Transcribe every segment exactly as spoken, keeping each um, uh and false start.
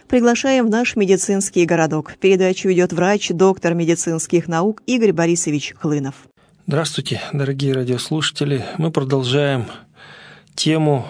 Приглашаем в наш медицинский городок. Передачу ведет врач, доктор медицинских наук Игорь Борисович Хлынов. Здравствуйте, дорогие радиослушатели. Мы продолжаем тему,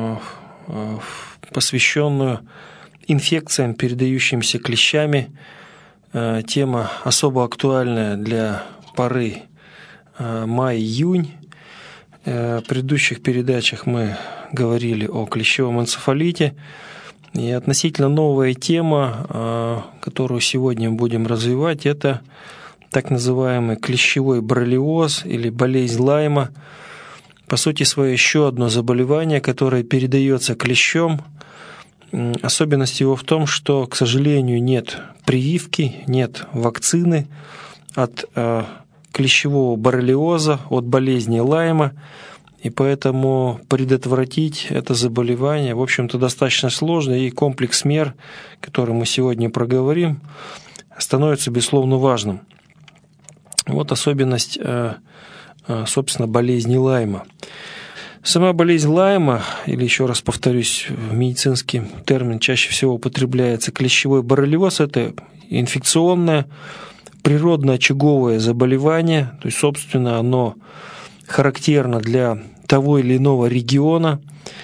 посвященную инфекциям, передающимся клещами. Тема особо актуальная для поры май-июнь. В предыдущих передачах мы говорили о клещевом энцефалите. И относительно новая тема, которую сегодня будем развивать, это так называемый клещевой боррелиоз или болезнь Лайма. По сути своей еще одно заболевание, которое передается клещом. Особенность его в том, что, к сожалению, нет прививки, нет вакцины от клещевого боррелиоза, от болезни Лайма, и поэтому предотвратить это заболевание, в общем-то, достаточно сложно, и комплекс мер, который мы сегодня проговорим, становится, безусловно, важным. Вот особенность, собственно, болезни Лайма. Сама болезнь Лайма, или еще раз повторюсь, медицинский термин чаще всего употребляется клещевой боррелиоз, это инфекционное, природно-очаговое заболевание, то есть, собственно, оно характерно для того или иного региона,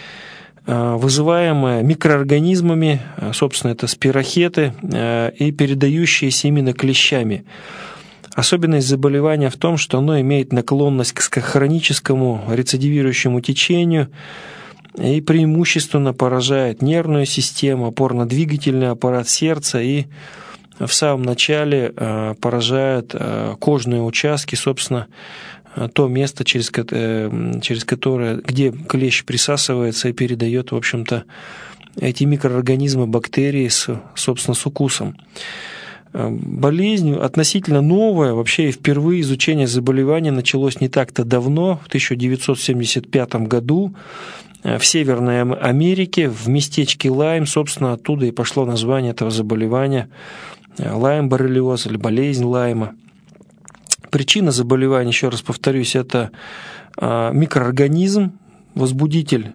вызываемое микроорганизмами, собственно, это спирохеты, и передающиеся именно клещами. Особенность заболевания в том, что оно имеет наклонность к хроническому рецидивирующему течению и преимущественно поражает нервную систему, опорно-двигательный аппарат сердца и в самом начале поражает кожные участки, собственно, то место, через, через которое, где клещ присасывается и передает, в общем-то, эти микроорганизмы, бактерии, с, собственно, с укусом. Болезнь относительно новая, вообще и впервые изучение заболевания началось не так-то давно, в тысяча девятьсот семьдесят пятом году, в Северной Америке, в местечке Лайм, собственно, оттуда и пошло название этого заболевания Лайм-боррелиоз или болезнь Лайма. Причина заболевания, еще раз повторюсь, это микроорганизм, возбудитель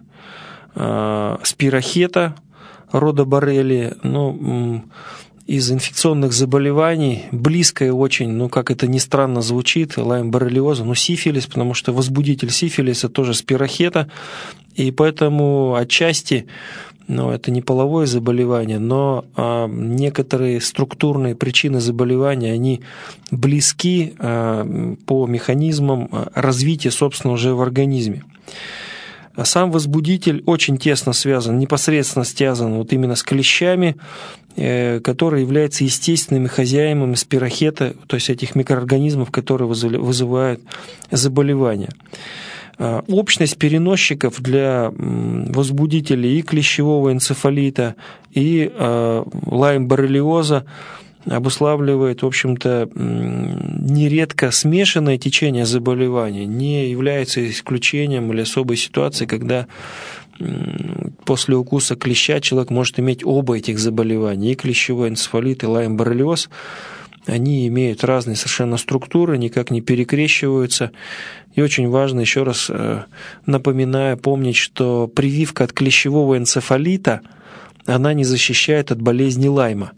спирохета рода Боррелии, ну, из инфекционных заболеваний, близкое очень, ну, как это ни странно звучит, лайм-боррелиоза, ну, сифилис, потому что возбудитель сифилиса тоже спирохета, и поэтому отчасти, ну, это не половое заболевание, но а, некоторые структурные причины заболевания, они близки а, по механизмам развития, собственно, уже в организме. Сам возбудитель очень тесно связан, непосредственно связан вот именно с клещами, который является естественными хозяевами спирохета, то есть этих микроорганизмов, которые вызывают заболевания. Общность переносчиков для возбудителей и клещевого энцефалита, и лайм-боррелиоза обуславливает, в общем-то, нередко смешанное течение заболевания, не является исключением или особой ситуацией, когда после укуса клеща человек может иметь оба этих заболевания, и клещевой энцефалит, и лайм-боррелиоз. Они имеют разные совершенно структуры, никак не перекрещиваются. И очень важно, еще раз напоминаю, помнить, что прививка от клещевого энцефалита, она не защищает от болезни Лайма.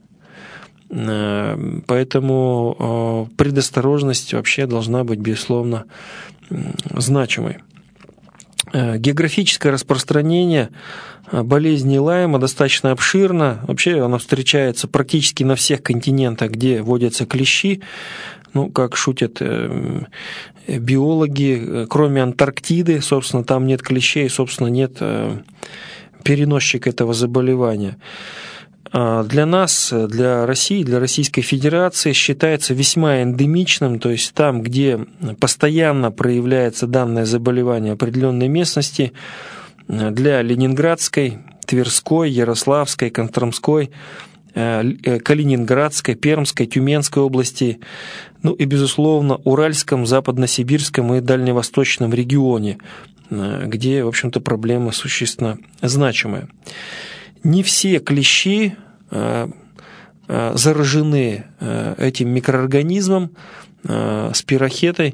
Поэтому предосторожность вообще должна быть, безусловно, значимой. Географическое распространение болезни Лайма достаточно обширно. Вообще она встречается практически на всех континентах, где водятся клещи. Ну, как шутят биологи, кроме Антарктиды, собственно, там нет клещей, собственно, нет переносчика этого заболевания. Для нас, для России, для Российской Федерации считается весьма эндемичным, то есть там, где постоянно проявляется данное заболевание в определенной местности, для Ленинградской, Тверской, Ярославской, Костромской, Калининградской, Пермской, Тюменской области, ну и, безусловно, Уральском, Западно-Сибирском и Дальневосточном регионе, где, в общем-то, проблемы существенно значимые. Не все клещи заражены этим микроорганизмом, спирохетой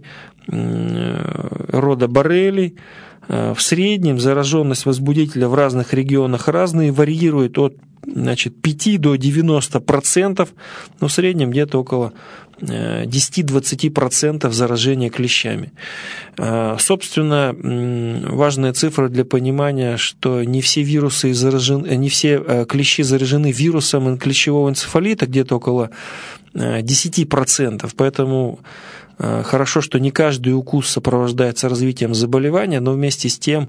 рода Боррелий. В среднем зараженность возбудителя в разных регионах разные, варьирует от значит, пять до девяноста процентов, но в среднем где-то около десять-двадцать процентов заражения клещами. Собственно, важная цифра для понимания, что не все вирусы заражены, не все клещи заражены вирусом клещевого энцефалита, где-то около десять процентов. Поэтому хорошо, что не каждый укус сопровождается развитием заболевания, но вместе с тем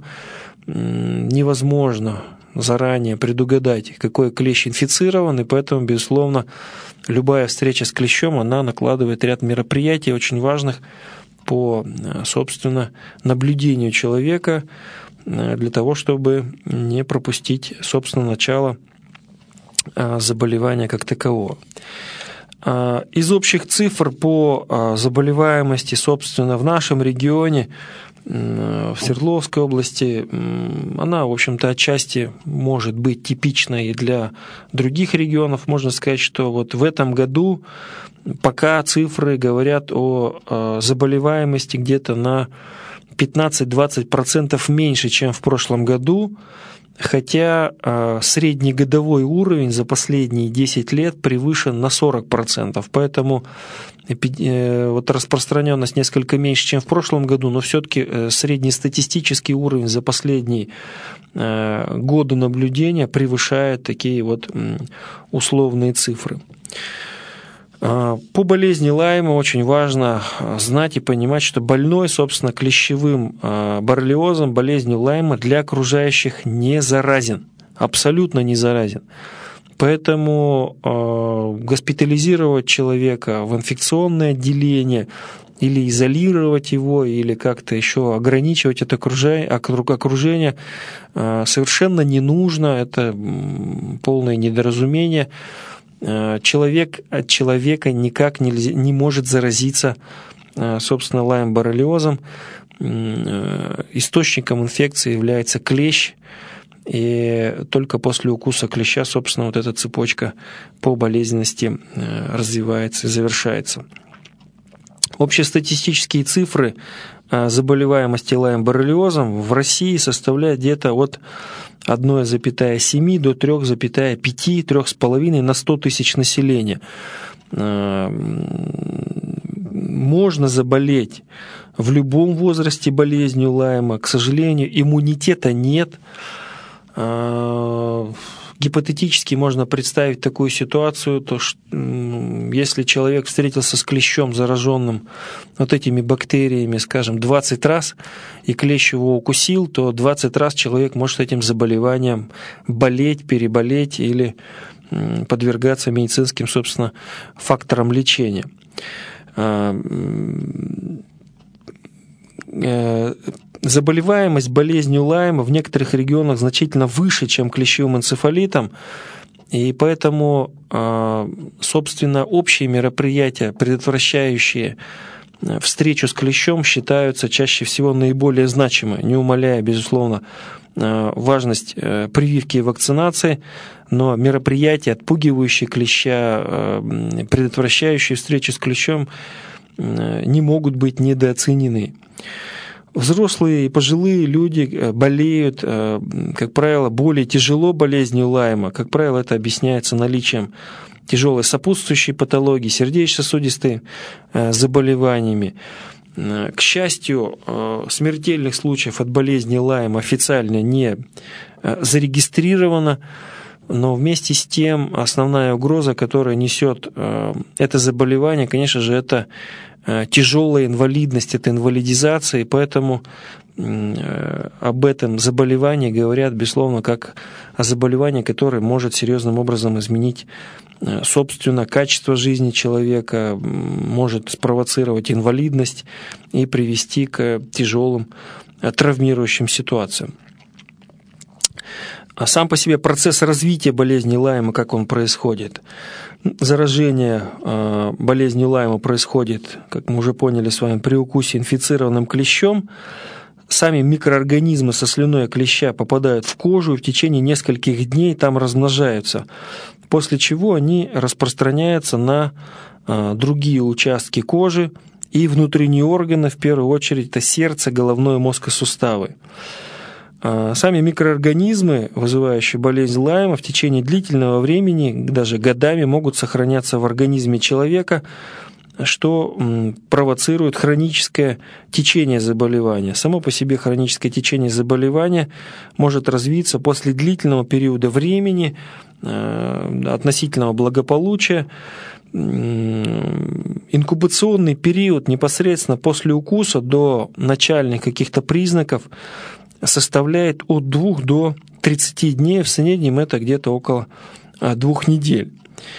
невозможно заранее предугадать, какой клещ инфицирован, и поэтому, безусловно, любая встреча с клещом, она накладывает ряд мероприятий очень важных по, собственно, наблюдению человека для того, чтобы не пропустить, собственно, начало заболевания как такового. Из общих цифр по заболеваемости, собственно, в нашем регионе, в Свердловской области, она, в общем-то, отчасти может быть типичной и для других регионов. Можно сказать, что вот в этом году пока цифры говорят о заболеваемости где-то на пятнадцать-двадцать процентов меньше, чем в прошлом году, хотя среднегодовой уровень за последние десять лет превышен на сорок процентов. Поэтому вот распространенность несколько меньше, чем в прошлом году, но все-таки среднестатистический уровень за последние годы наблюдения превышает такие вот условные цифры. По болезни Лайма очень важно знать и понимать, что больной, собственно, клещевым боррелиозом, болезнью Лайма для окружающих не заразен, абсолютно не заразен. Поэтому э, госпитализировать человека в инфекционное отделение или изолировать его, или как-то еще ограничивать это окружение, окружение э, совершенно не нужно, это полное недоразумение. Э, человек от человека никак нельзя, не может заразиться, э, собственно, Лайм-боррелиозом. Э, источником инфекции является клещ, и только после укуса клеща, собственно, вот эта цепочка по болезненности развивается и завершается. Общестатистические цифры заболеваемости Лайм-боррелиозом в России составляют где-то от одна целая семь до три целых пять десятых, три с половиной на сто тысяч населения. Можно заболеть в любом возрасте болезнью Лайма. К сожалению, иммунитета нет. Гипотетически можно представить такую ситуацию, то что если человек встретился с клещом, зараженным вот этими бактериями, скажем, двадцать раз, и клещ его укусил, то двадцать раз человек может этим заболеванием болеть, переболеть или подвергаться медицинским, собственно, факторам лечения. Заболеваемость болезнью Лайма в некоторых регионах значительно выше, чем клещевым энцефалитом, и поэтому, собственно, общие мероприятия, предотвращающие встречу с клещом, считаются чаще всего наиболее значимыми, не умаляя, безусловно, важность прививки и вакцинации, но мероприятия, отпугивающие клеща, предотвращающие встречу с клещом, не могут быть недооценены. Взрослые и пожилые люди болеют, как правило, более тяжело болезнью Лайма. Как правило, это объясняется наличием тяжелой сопутствующей патологии, сердечно-сосудистыми заболеваниями. К счастью, смертельных случаев от болезни Лайма официально не зарегистрировано, но вместе с тем основная угроза, которая несет это заболевание, конечно же, это тяжелая инвалидность, это инвалидизация, и поэтому об этом заболевании говорят, безусловно, как о заболевании, которое может серьезным образом изменить, собственно, качество жизни человека, может спровоцировать инвалидность и привести к тяжелым травмирующим ситуациям. А сам по себе процесс развития болезни Лайма, как он происходит? Заражение э, болезнью Лайма происходит, как мы уже поняли с вами, при укусе инфицированным клещом. Сами микроорганизмы со слюной клеща попадают в кожу и в течение нескольких дней там размножаются, после чего они распространяются на э, другие участки кожи и внутренние органы, в первую очередь это сердце, головной мозг и суставы. Сами микроорганизмы, вызывающие болезнь Лайма, в течение длительного времени, даже годами, могут сохраняться в организме человека, что провоцирует хроническое течение заболевания. Само по себе хроническое течение заболевания может развиться после длительного периода времени, относительного благополучия. Инкубационный период непосредственно после укуса до начальных каких-то признаков составляет от двух до тридцати дней, в среднем это где-то около двух недель.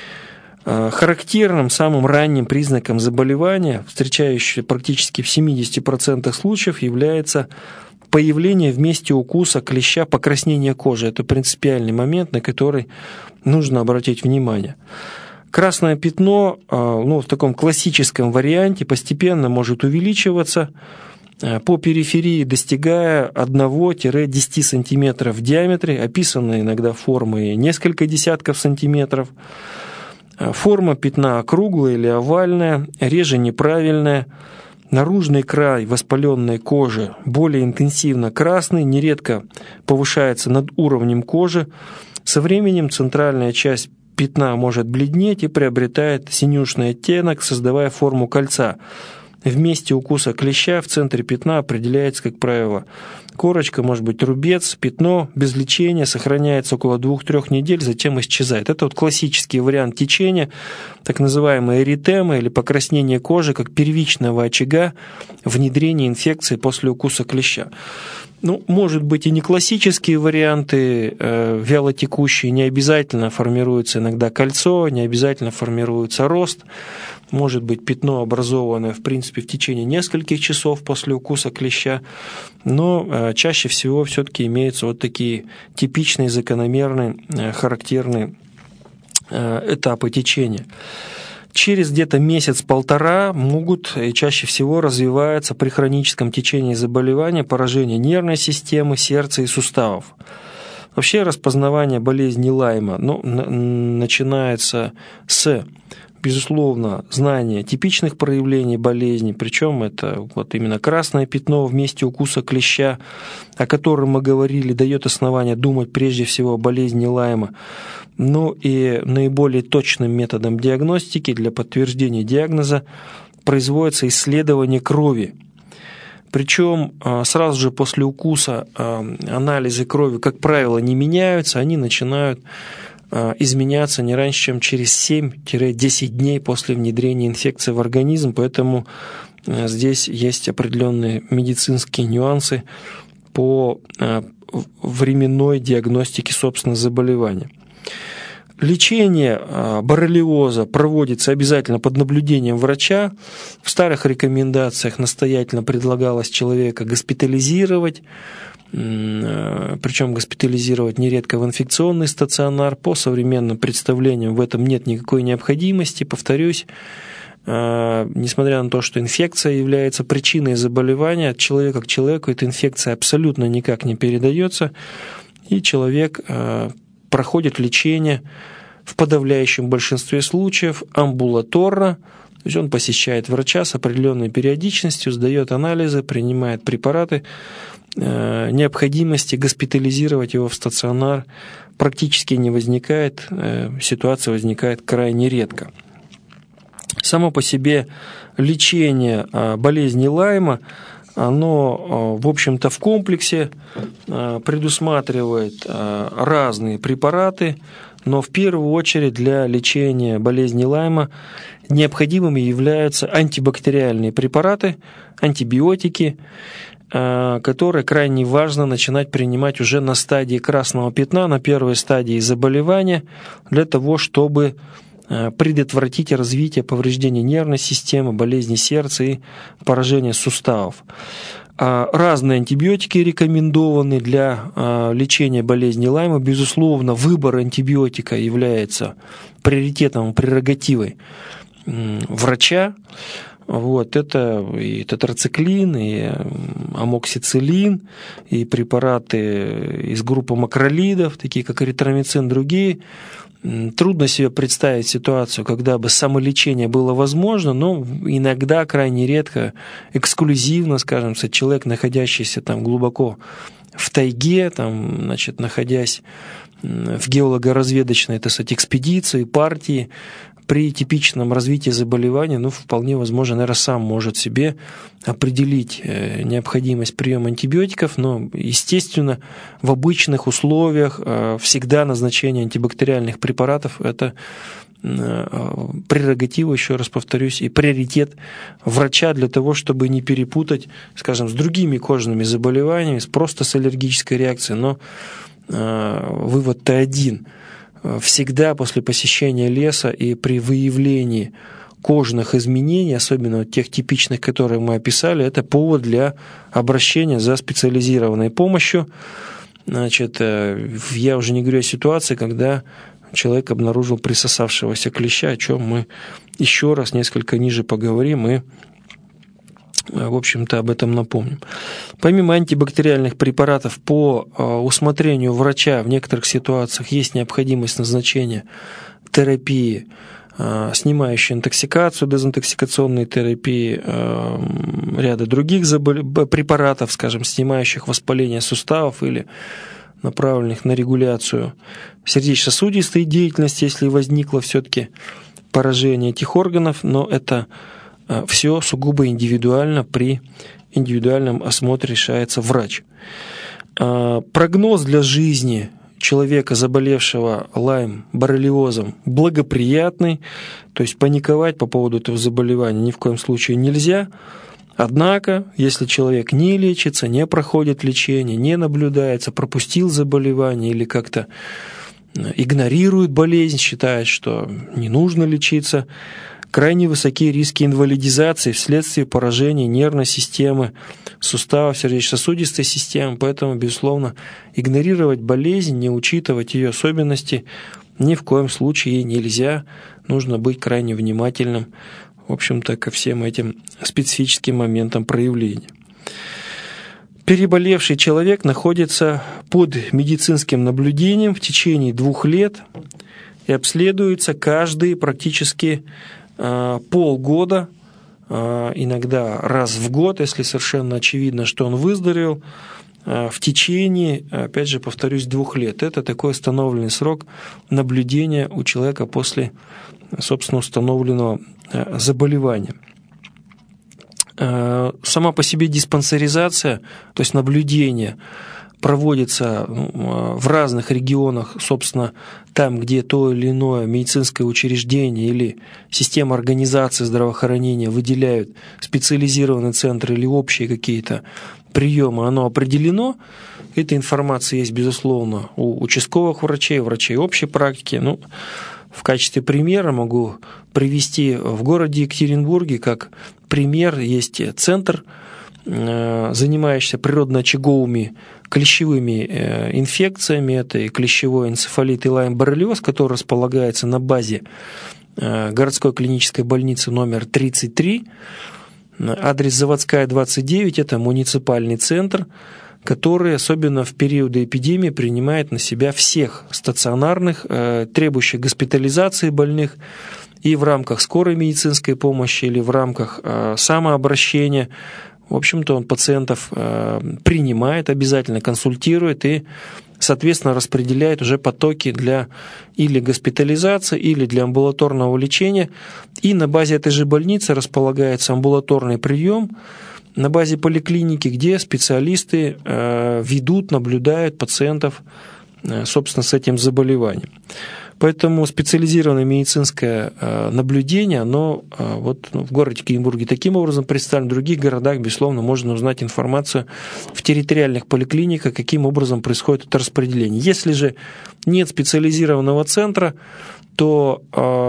Характерным самым ранним признаком заболевания, встречающимся практически в семидесяти процентах случаев, является появление в месте укуса клеща покраснения кожи. Это принципиальный момент, на который нужно обратить внимание. Красное пятно, ну, в таком классическом варианте постепенно может увеличиваться по периферии, достигая одного-десяти сантиметров в диаметре, описаны иногда формы несколько десятков сантиметров. Форма пятна округлая или овальная, реже неправильная. Наружный край воспаленной кожи более интенсивно красный, нередко повышается над уровнем кожи. Со временем центральная часть пятна может бледнеть и приобретает синюшный оттенок, создавая форму кольца. В месте укуса клеща в центре пятна определяется, как правило, корочка, может быть рубец, пятно без лечения сохраняется около двух-трех недель, затем исчезает. Это вот классический вариант течения, так называемая эритема или покраснение кожи, как первичного очага внедрения инфекции после укуса клеща. Ну, может быть, и не классические варианты, э, вялотекущие, не обязательно формируется иногда кольцо, не обязательно формируется рост. Может быть, пятно, образованное, в принципе, в течение нескольких часов после укуса клеща, но э, чаще всего все-таки имеются вот такие типичные, закономерные, э, характерные э, этапы течения. Через где-то месяц-полтора могут и чаще всего развиваются при хроническом течении заболевания поражение нервной системы, сердца и суставов. Вообще распознавание болезни Лайма ну, начинается с, безусловно, знания типичных проявлений болезни, причем это вот именно красное пятно в месте укуса клеща, о котором мы говорили, дает основание думать прежде всего о болезни Лайма. Ну и наиболее точным методом диагностики для подтверждения диагноза производится исследование крови. Причем сразу же после укуса анализы крови, как правило, не меняются, они начинают изменяться не раньше, чем через семь-десять дней после внедрения инфекции в организм, поэтому здесь есть определенные медицинские нюансы по временной диагностике, собственно, заболевания. Лечение боррелиоза проводится обязательно под наблюдением врача. В старых рекомендациях настоятельно предлагалось человека госпитализировать, причем госпитализировать нередко в инфекционный стационар. По современным представлениям в этом нет никакой необходимости. Повторюсь, несмотря на то, что инфекция является причиной заболевания, от человека к человеку эта инфекция абсолютно никак не передается, и человек проходит лечение в подавляющем большинстве случаев амбулаторно, то есть он посещает врача с определенной периодичностью, сдает анализы, принимает препараты. Необходимости госпитализировать его в стационар практически не возникает, ситуация возникает крайне редко. Само по себе лечение болезни Лайма, оно, в общем-то, в комплексе предусматривает разные препараты, но в первую очередь для лечения болезни Лайма необходимыми являются антибактериальные препараты, антибиотики, которые крайне важно начинать принимать уже на стадии красного пятна, на первой стадии заболевания, для того, чтобы предотвратить развитие повреждений нервной системы, болезни сердца и поражения суставов. Разные антибиотики рекомендованы для лечения болезни Лайма. Безусловно, выбор антибиотика является приоритетом, прерогативой врача. Вот, это и тетрациклин, и амоксициллин, и препараты из группы макролидов, такие как эритромицин, другие. Трудно себе представить ситуацию, когда бы самолечение было возможно, но иногда, крайне редко, эксклюзивно, скажем, человек, находящийся там глубоко в тайге, там, значит, находясь в геолого-разведочной, так сказать, экспедиции, партии, при типичном развитии заболевания, ну, вполне возможно, наверное, сам может себе определить необходимость приема антибиотиков, но, естественно, в обычных условиях всегда назначение антибактериальных препаратов – это прерогатива, еще раз повторюсь, и приоритет врача для того, чтобы не перепутать, скажем, с другими кожными заболеваниями, просто с аллергической реакцией. Но вывод-то один. Всегда после посещения леса и при выявлении кожных изменений, особенно тех типичных, которые мы описали, это повод для обращения за специализированной помощью. Значит, я уже не говорю о ситуации, когда человек обнаружил присосавшегося клеща, о чем мы еще раз несколько ниже поговорим и, в общем-то, об этом напомним. Помимо антибактериальных препаратов по усмотрению врача в некоторых ситуациях есть необходимость назначения терапии, снимающей интоксикацию, дезинтоксикационной терапии, ряда других препаратов, скажем, снимающих воспаление суставов или направленных на регуляцию сердечно-сосудистой деятельности, если возникло все-таки поражение этих органов, но это все сугубо индивидуально, при индивидуальном осмотре решается врач. Прогноз для жизни человека, заболевшего лайм-боррелиозом, благоприятный, то есть паниковать по поводу этого заболевания ни в коем случае нельзя. Однако, если человек не лечится, не проходит лечение, не наблюдается, пропустил заболевание или как-то игнорирует болезнь, считает, что не нужно лечиться, крайне высокие риски инвалидизации вследствие поражения нервной системы, суставов, сердечно-сосудистой системы. Поэтому, безусловно, игнорировать болезнь, не учитывать ее особенности ни в коем случае нельзя. Нужно быть крайне внимательным, в общем-то, ко всем этим специфическим моментам проявления. Переболевший человек находится под медицинским наблюдением в течение двух лет и обследуется каждые практически э, полгода, э, иногда раз в год, если совершенно очевидно, что он выздоровел, э, в течение, опять же, повторюсь, двух лет. Это такой установленный срок наблюдения у человека после, собственно, установленного э, заболевания. Сама по себе диспансеризация, то есть наблюдение, проводится в разных регионах, собственно, там, где то или иное медицинское учреждение или система организации здравоохранения выделяют специализированный центр или общие какие-то приемы, оно определено. Эта информация есть, безусловно, у участковых врачей, врачей общей практики. Ну, в качестве примера могу привести в городе Екатеринбурге, как пример, есть центр, занимающийся природно-очаговыми клещевыми инфекциями. Это и клещевой энцефалит, и лайм-боррелиоз, который располагается на базе городской клинической больницы номер тридцать три. Адрес Заводская, двадцать девять, это муниципальный центр, который, особенно в периоды эпидемии, принимает на себя всех стационарных, требующих госпитализации больных, и в рамках скорой медицинской помощи или в рамках самообращения. В общем-то, он пациентов принимает, обязательно консультирует и, соответственно, распределяет уже потоки для или госпитализации, или для амбулаторного лечения. И на базе этой же больницы располагается амбулаторный прием, на базе поликлиники, где специалисты ведут, наблюдают пациентов, собственно, с этим заболеванием. Поэтому специализированное медицинское наблюдение, оно вот в городе Екатеринбурге таким образом представлено. В других городах, безусловно, можно узнать информацию в территориальных поликлиниках, каким образом происходит это распределение. Если же нет специализированного центра, то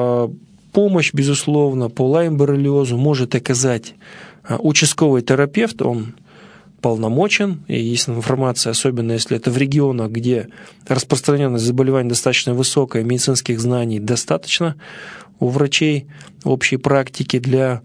помощь, безусловно, по лайм-боррелиозу может оказать участковый терапевт, он полномочен, и есть информация, особенно если это в регионах, где распространенность заболеваний достаточно высокая, медицинских знаний достаточно у врачей общей практики для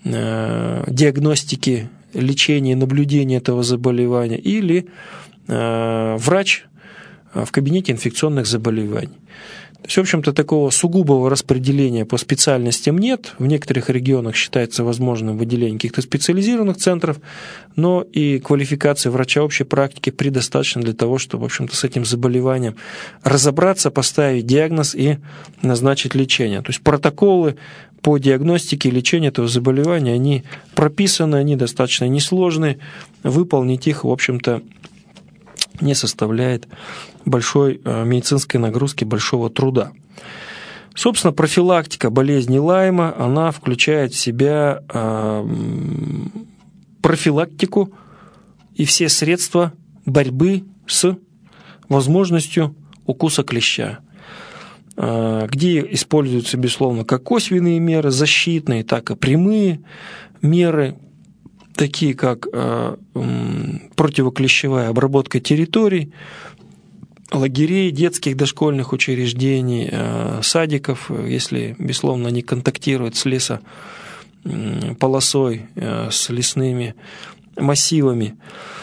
э, диагностики, лечения и наблюдения этого заболевания, или э, врач в кабинете инфекционных заболеваний. То есть, в общем-то, такого сугубого распределения по специальностям нет. В некоторых регионах считается возможным выделение каких-то специализированных центров, но и квалификации врача общей практики предостаточно для того, чтобы, в общем-то, с этим заболеванием разобраться, поставить диагноз и назначить лечение. То есть протоколы по диагностике и лечению этого заболевания, они прописаны, они достаточно несложные. Выполнить их, в общем-то, не составляет большой медицинской нагрузки, большого труда. Собственно, профилактика болезни Лайма, она включает в себя профилактику и все средства борьбы с возможностью укуса клеща, где используются, безусловно, как косвенные меры, защитные, так и прямые меры, такие как противоклещевая обработка территорий, лагерей, детских дошкольных учреждений, садиков, если, безусловно, они контактируют с лесополосой, с лесными массивами.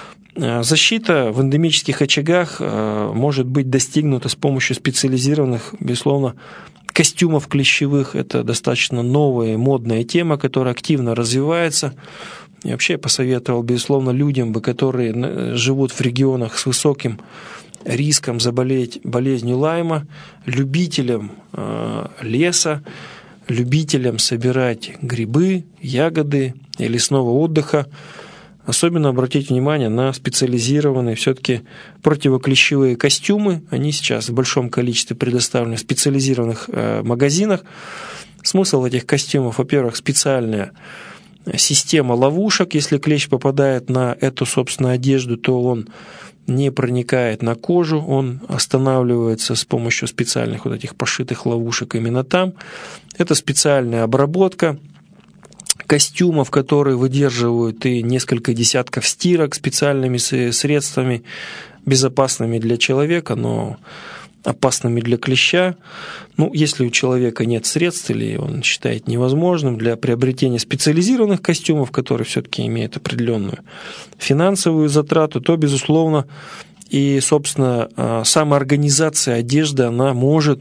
Защита в эндемических очагах может быть достигнута с помощью специализированных, безусловно, костюмов клещевых. Это достаточно новая модная тема, которая активно развивается. И вообще я посоветовал, безусловно, людям, которые живут в регионах с высоким риском заболеть болезнью Лайма, любителям леса, любителям собирать грибы, ягоды и лесного отдыха, особенно обратить внимание на специализированные все-таки противоклещевые костюмы. Они сейчас в большом количестве предоставлены в специализированных магазинах. Смысл этих костюмов, во-первых, специальная система ловушек. Если клещ попадает на эту, собственно, одежду, то он не проникает на кожу, он останавливается с помощью специальных вот этих пошитых ловушек именно там. Это специальная обработка костюмов, которые выдерживают и несколько десятков стирок специальными средствами, безопасными для человека, но опасными для клеща. Ну, если у человека нет средств или он считает невозможным для приобретения специализированных костюмов, которые все-таки имеют определенную финансовую затрату, то, безусловно, и, собственно, самоорганизация одежды, она может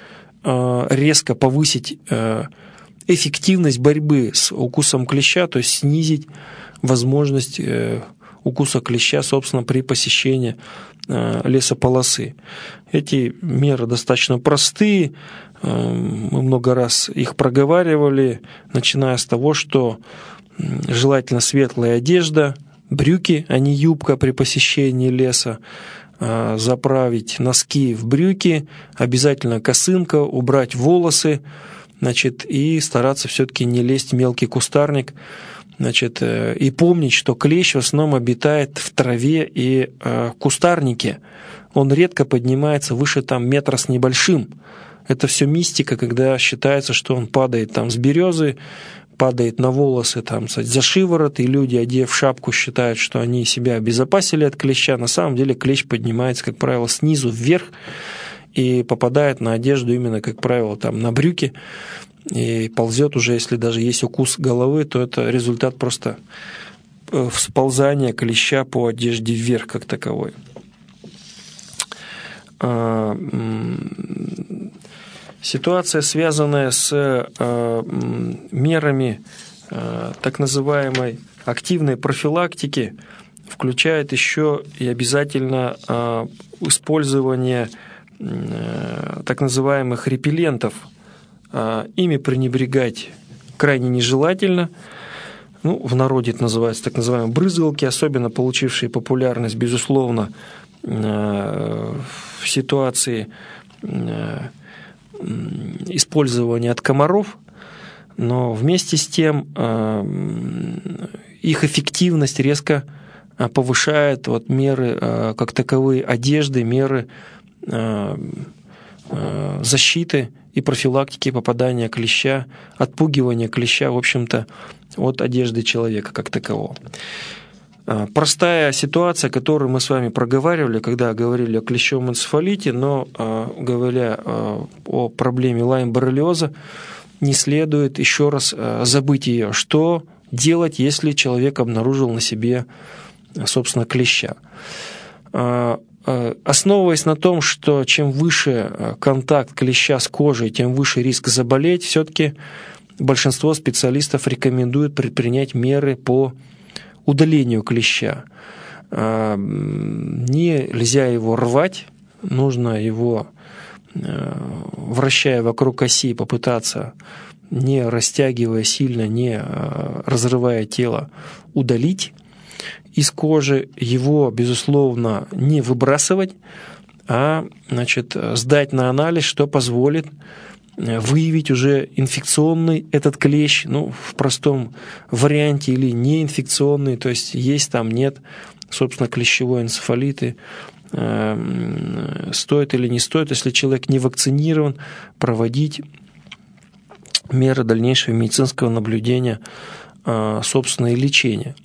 резко повысить эффективность борьбы с укусом клеща, то есть снизить возможность укуса клеща, собственно, при посещении лесополосы. Эти меры достаточно простые, мы много раз их проговаривали, начиная с того, что желательно светлая одежда, брюки, а не юбка при посещении леса, заправить носки в брюки, обязательно косынка, убрать волосы, значит, и стараться все-таки не лезть в мелкий кустарник, значит, и помнить, что клещ в основном обитает в траве и э, кустарнике. Он редко поднимается выше там метра с небольшим. Это все мистика, когда считается, что он падает там с березы, падает на волосы там за шиворот, и люди, одев шапку, считают, что они себя обезопасили от клеща. На самом деле клещ поднимается, как правило, снизу вверх и попадает на одежду именно, как правило, там на брюки, и ползет уже, если даже есть укус головы, то это результат просто всползания клеща по одежде вверх как таковой. Ситуация, связанная с мерами так называемой активной профилактики, включает еще и обязательно использование так называемых репеллентов. Ими пренебрегать крайне нежелательно. Ну, в народе это называется так называемые брызгалки, особенно получившие популярность, безусловно, в ситуации использования от комаров, но вместе с тем их эффективность резко повышает вот меры как таковые одежды, меры защиты и профилактики попадания клеща, отпугивания клеща, в общем-то, от одежды человека как такового. Простая ситуация, которую мы с вами проговаривали, когда говорили о клещевом энцефалите, но говоря о проблеме лайм-боррелиоза, не следует еще раз забыть ее. Что делать, если человек обнаружил на себе, собственно, клеща? основываясь на том, что чем выше контакт клеща с кожей, тем выше риск заболеть, все-таки большинство специалистов рекомендуют предпринять меры по удалению клеща. Нельзя его рвать, нужно его, вращая вокруг оси, попытаться, не растягивая сильно, не разрывая тело, удалить из кожи, его, безусловно, не выбрасывать, а, значит, сдать на анализ, что позволит выявить уже инфекционный этот клещ, ну, в простом варианте, или неинфекционный, то есть есть там, нет, собственно, клещевой энцефалиты, стоит или не стоит, если человек не вакцинирован, проводить меры дальнейшего медицинского наблюдения, собственно, и лечения.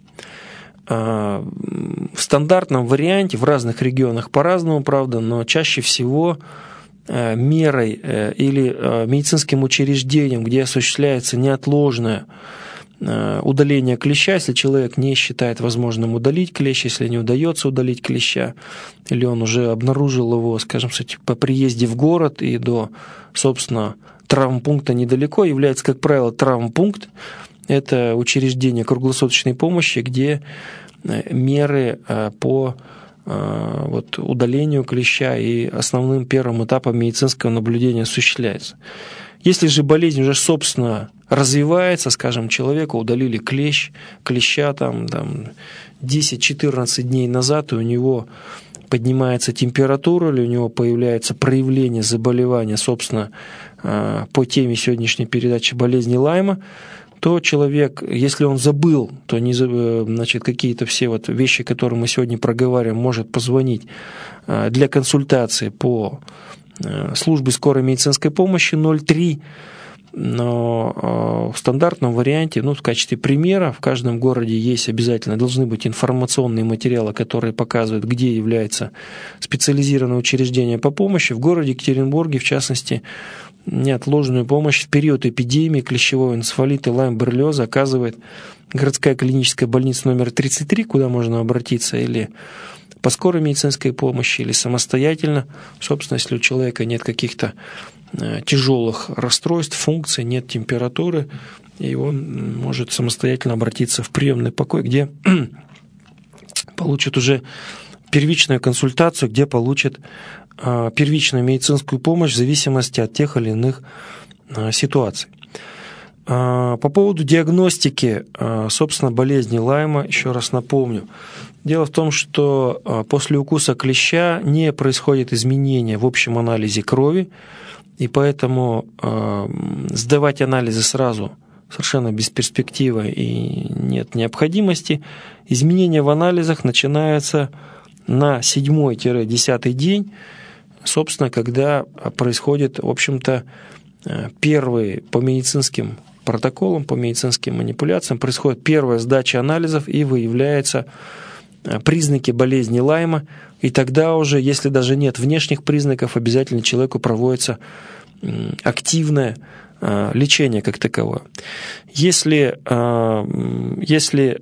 В стандартном варианте, в разных регионах по-разному, правда, но чаще всего мерой или медицинским учреждением, где осуществляется неотложное удаление клеща, если человек не считает возможным удалить клещ, если не удается удалить клеща, или он уже обнаружил его, скажем, по приезде в город и до, собственно, травмпункта недалеко, является, как правило, травмпункт. Это учреждение круглосуточной помощи, где меры по вот, удалению клеща и основным первым этапом медицинского наблюдения осуществляется. Если же болезнь уже, собственно, развивается, скажем, человеку удалили клещ, клеща там, там десять-четырнадцать дней назад, и у него поднимается температура, или у него появляется проявление заболевания, собственно, по теме сегодняшней передачи болезни Лайма, то человек, если он забыл, то не, значит, какие-то все вот вещи, которые мы сегодня проговариваем, может позвонить для консультации по службе скорой медицинской помощи ноль три. Но в стандартном варианте, ну, в качестве примера, в каждом городе есть обязательно, должны быть информационные материалы, которые показывают, где является специализированное учреждение по помощи. В городе Екатеринбурге, в частности, неотложную помощь в период эпидемии клещевого энцефалита, лайм-боррелиоза оказывает городская клиническая больница номер тридцать три, куда можно обратиться или по скорой медицинской помощи, или самостоятельно. Собственно, если у человека нет каких-то тяжелых расстройств, функций, нет температуры, и он может самостоятельно обратиться в приемный покой, где получит уже первичную консультацию, где получит первичную медицинскую помощь в зависимости от тех или иных ситуаций. По поводу диагностики, собственно, болезни Лайма, еще раз напомню. Дело в том, что после укуса клеща не происходит изменения в общем анализе крови, и поэтому сдавать анализы сразу совершенно без перспективы и нет необходимости. Изменения в анализах начинаются на седьмой-десятый день, собственно, когда происходит, в общем-то, первый по медицинским протоколам, по медицинским манипуляциям, происходит первая сдача анализов и выявляются признаки болезни Лайма, и тогда уже, если даже нет внешних признаков, обязательно человеку проводится активное лечение как таковое. Если, если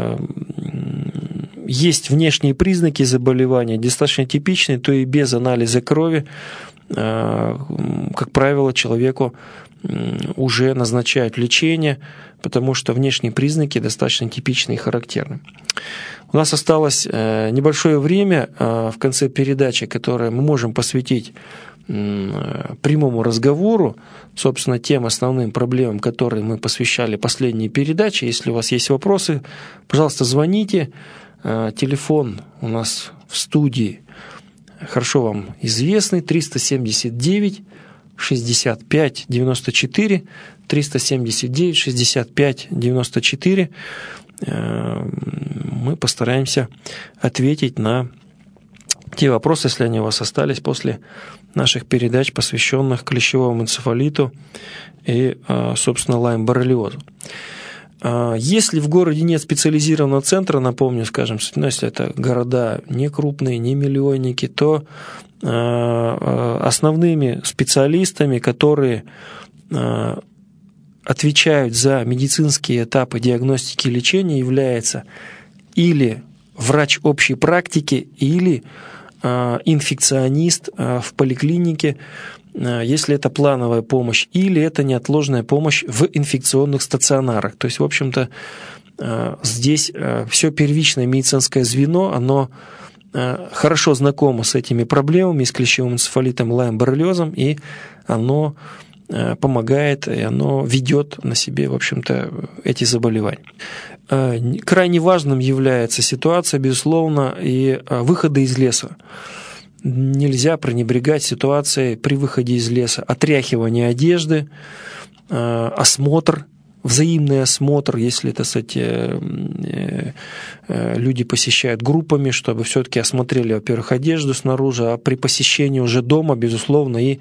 есть внешние признаки заболевания, достаточно типичные, то и без анализа крови, как правило, человеку уже назначают лечение, потому что внешние признаки достаточно типичны и характерны. У нас осталось небольшое время в конце передачи, которое мы можем посвятить прямому разговору, собственно, тем основным проблемам, которые мы посвящали последние передачи. Если у вас есть вопросы, пожалуйста, звоните. Телефон у нас в студии хорошо вам известный, триста семьдесят девять шестьдесят пять девяносто четыре, триста семьдесят девять шестьдесят пять девяносто четыре. Мы постараемся ответить на те вопросы, если они у вас остались после наших передач, посвященных клещевому энцефалиту и, собственно, лайм-боррелиозу. Если в городе нет специализированного центра, напомню, скажем, ну, если это города не крупные, не миллионники, то основными специалистами, которые отвечают за медицинские этапы диагностики и лечения, является или врач общей практики, или инфекционист в поликлинике, если это плановая помощь, или это неотложная помощь в инфекционных стационарах. То есть, в общем-то, здесь все первичное медицинское звено, оно хорошо знакомо с этими проблемами, с клещевым энцефалитом, лайм-боррелиозом, и оно помогает, и оно ведет на себе, в общем-то, эти заболевания. Крайне важным является ситуация, безусловно, и выхода из леса. Нельзя пренебрегать ситуацией при выходе из леса. Отряхивание одежды, осмотр, взаимный осмотр, если, так сказать, люди посещают группами, чтобы все-таки осмотрели, во-первых, одежду снаружи, а при посещении уже дома, безусловно, и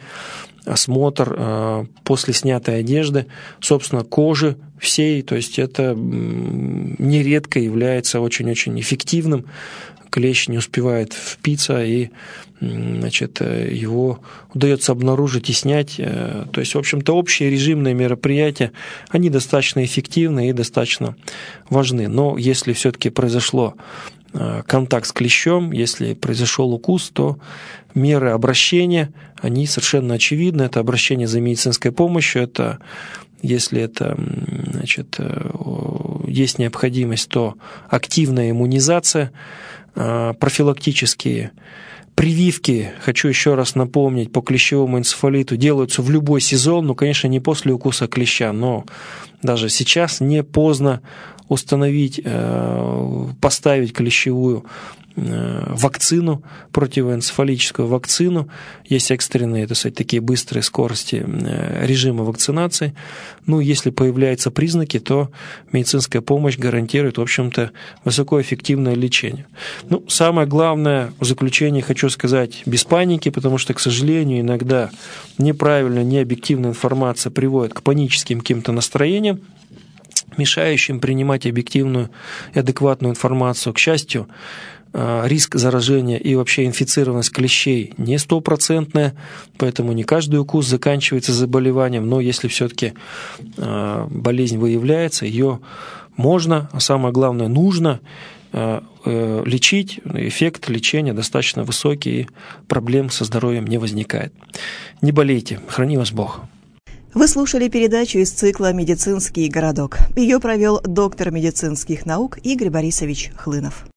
осмотр после снятой одежды, собственно, кожи всей, то есть это нередко является очень-очень эффективным. Клещ не успевает впиться, и, значит, его удается обнаружить и снять. То есть, в общем-то, общие режимные мероприятия, они достаточно эффективны и достаточно важны. Но если все-таки произошло контакт с клещом, если произошел укус, то меры обращения, они совершенно очевидны. Это обращение за медицинской помощью, это если это, значит, есть необходимость, то активная иммунизация, профилактические прививки, хочу еще раз напомнить, по клещевому энцефалиту делаются в любой сезон, ну, конечно, не после укуса клеща, но даже сейчас не поздно установить, поставить клещевую вакцину, противоэнцефалическую вакцину. Есть экстренные, так сказать, такие быстрые скорости режима вакцинации. Ну, если появляются признаки, то медицинская помощь гарантирует, в общем-то, высокоэффективное лечение. Ну, самое главное в заключение хочу сказать, без паники, потому что, к сожалению, иногда неправильная, необъективная информация приводит к паническим каким-то настроениям, мешающим принимать объективную и адекватную информацию. К счастью, риск заражения и вообще инфицированность клещей не стопроцентная, поэтому не каждый укус заканчивается заболеванием, но если все-таки болезнь выявляется, ее можно, а самое главное, нужно лечить. Эффект лечения достаточно высокий, и проблем со здоровьем не возникает. Не болейте, храни вас Бог. Вы слушали передачу из цикла «Медицинский городок». Ее провел доктор медицинских наук Игорь Борисович Хлынов.